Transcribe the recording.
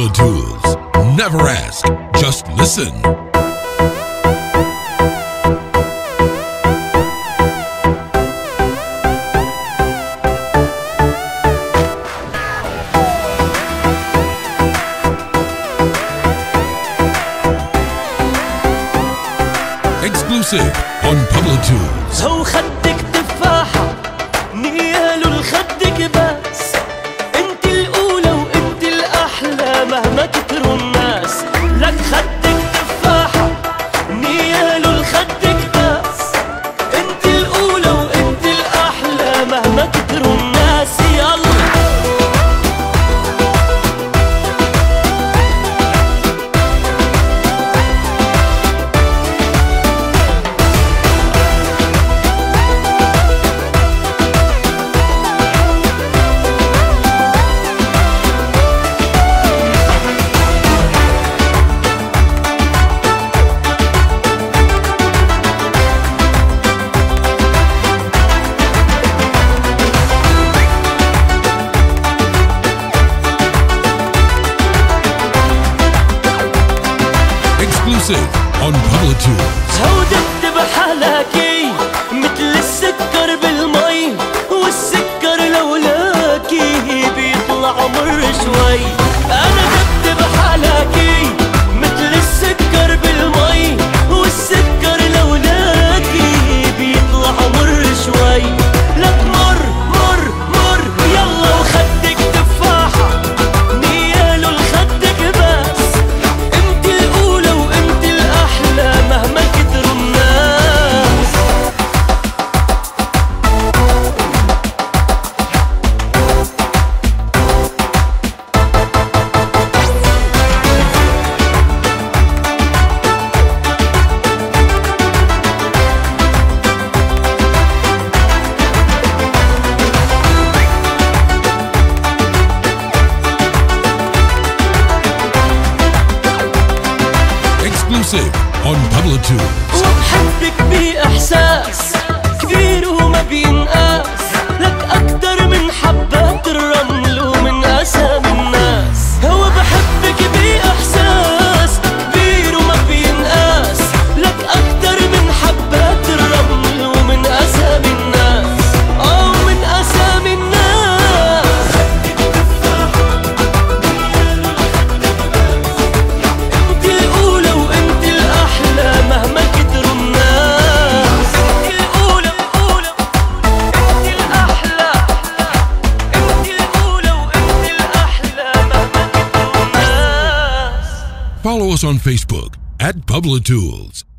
Pablo Tools. Never ask, just listen. Exclusive on Pablo Tools. هو خدك تفاحة نياله لخدك بس، انت الأولى وانت الأحلى مهما كتروا الناس. لك خدك تفاحة نياله لخدك بس، انت الأولى وانت الأحلى مهما كتروا الناس. يلا On Pablo Tools. هودت بحلاكي مثل السكر بالمي، والسكر لولاكي بيطلع مر شوي. انا دبت بحلاكي مثل السكر بالمي، والسكر لولاكي بيطلع مر شوي. لك مر مر مر يلا وخدك تفاحة نياله لخدك بس، انت الأولى وانت الأحلى مهما كتروا الناس. Exclusive on Pablo Tools. وبحبك بإحساس كبير وما بينقاس، لك أكتر من حبات الرمل ومن أسامي الناس. هو بحبك بإحساس كبير وما بينقاس، لك أكتر من حبات الرمل ومن أسامي الناس. ومن أسامي الناس. انت الأولى وانت الأحلى مهما كتروا الناس. انت الأولى انت الأحلى، انت الأولى وانت الأحلى مهما كتروا الناس. Follow us on Facebook at Pablo Tools.